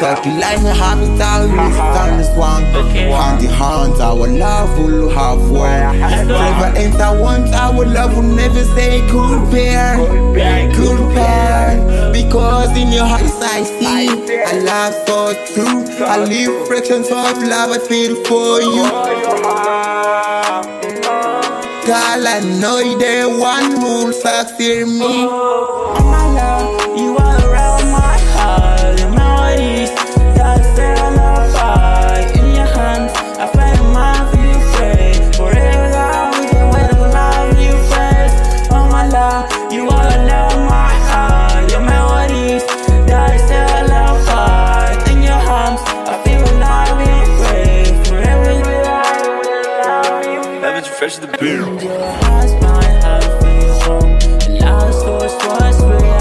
Talking like me happy town, stand this one. Hand in hand, our love will have one. Forever enter once, our love will never say compare. Because in your eyes I see a love so true. I live fractions of love I feel for you. Girl, I know you're the one who'll succeed me. Oh my love, you are around my heart. Your melodies that set on fire. In your hands, I find my view face. Forever love with you when I love you first. Oh my love, you are around my heart. Your melodies that set on fire. In your hands, I feel love you face. Forever love you. Savage fresh the beer. Your heart's my heart for you home. And I was so sweet.